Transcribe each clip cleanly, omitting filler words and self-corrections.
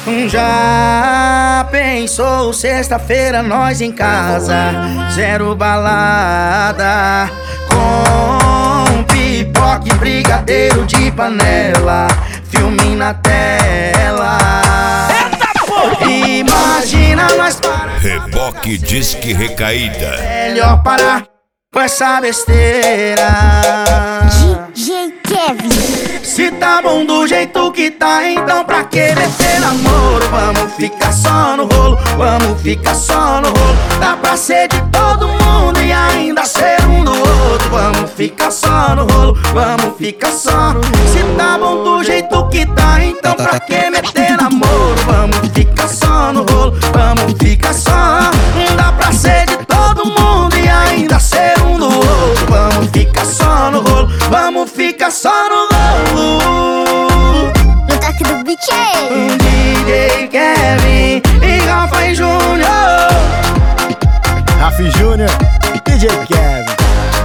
Já pensou sexta-feira nós em casa, zero balada, com pipoca e brigadeiro de panela, filme na tela. Imagina nós parar. Reboque Disque Recaída. Melhor parar com essa besteira. DJ Kevin. Se tá bom do jeito que tá, então pra que meter namoro? Vamos ficar só no rolo, vamos ficar só no rolo. Dá pra ser de todo mundo e ainda ser um do outro. Vamos ficar só no rolo, vamos ficar só no rolo. Se tá bom do jeito que tá, então pra que meter namoro? Vamos ficar só no rolo, vamos ficar só. Dá pra ser de todo mundo e ainda ser um do outro. Vamos ficar só no rolo, vamos ficar só no rolo. No toque do beat é DJ Kevin e Rafa e Júnior. Rafa e Júnior, DJ Kevin.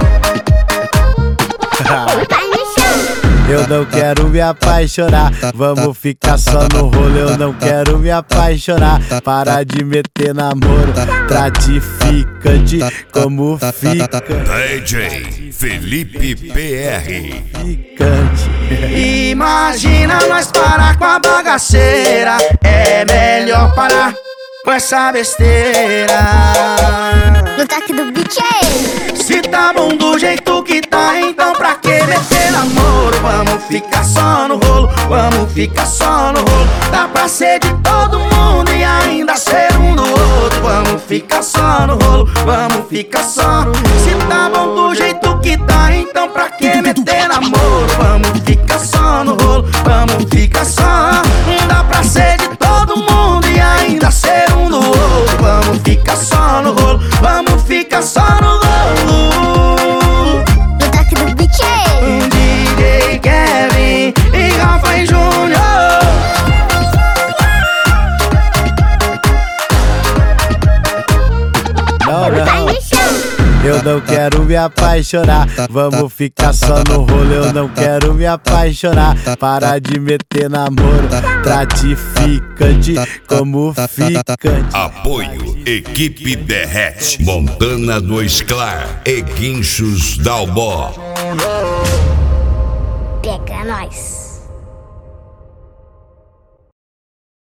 vai no chão. Eu não quero me apaixonar, vamos ficar só no rolo. Eu não quero me apaixonar, para de meter namoro. Gratificante como fica DJ Felipe PR. ficante. Imagina nós parar com a bagaceira. É melhor parar com essa besteira. No toque do beat é Se tá bom do jeito que tá, então pra que meter namoro? Vamos ficar só no rolo, vamos ficar só no rolo. Dá pra ser de todo mundo e ainda ser um do outro. Vamos ficar só no rolo, vamos ficar só no rolo. Se tá bom do jeito que tá, então pra que meter namoro? Vamos ficar só no rolo, vamos ficar só. Dá pra ser de todo mundo e ainda ser um do outro. Vamos ficar só no rolo, vamos ficar só no rolo. no toque do beat é DJ Kevin e Rafa e Júnior. vai Não, no chão. eu não quero me apaixonar, vamos ficar só no rolo. Eu não quero me apaixonar, para de meter namoro. Gratificante como ficante. Apoio Equipe Derrete, Montana do Esclar e Guinchos Dalbó. Pega nós.